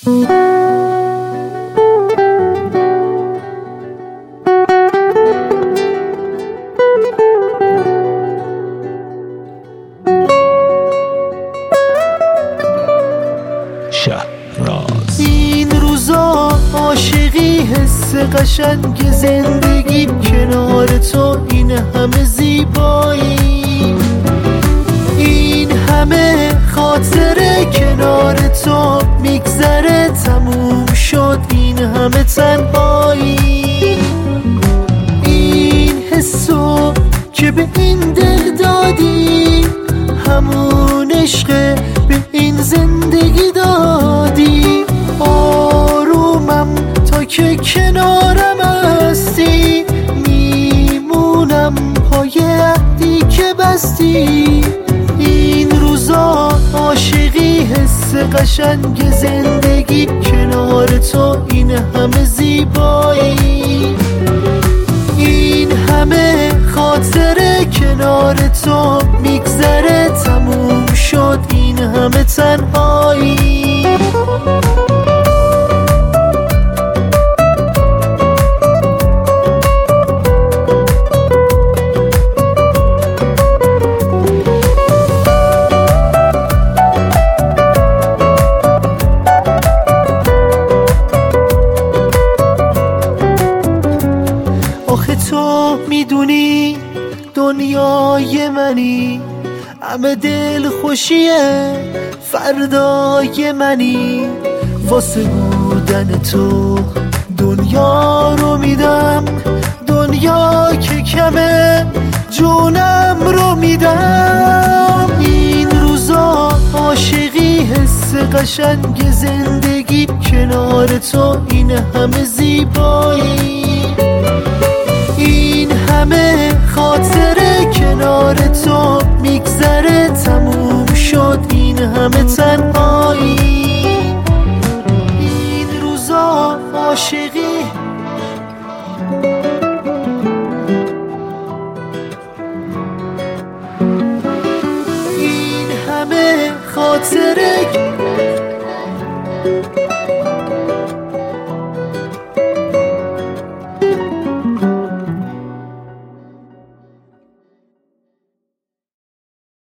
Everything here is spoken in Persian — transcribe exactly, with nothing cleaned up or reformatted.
شهراز. این روزا عاشقی حس قشنگ زندگی کنار تو، این همه زیبایی، این همه خاطره کنار تو میگذره تموم شد، این همه تنهایی، این حسو که به این دل دادی همون عشقه به این زندگی دادی. آرومم تا که کنارم هستی، میمونم پای عهدی که بستی. این روزا عاشقی حس قشنگ زندگی کنار تو، این همه زیبایی، این همه خاطره کنار تو میگذره تموم شد، این همه تنهایی. آخه تو میدونی دنیای منی، همه دل خوشیه فردای منی، واسه بودن تو دنیا رو میدم، دنیا که کمه جونم رو میدم. این روزا عاشقی حس قشنگ زندگی کنار تو، این همه زیبایی، این همه خاطره کنار تو میگذره تموم شد، این همه تنهایی. این روزا عاشقی این همه خاطره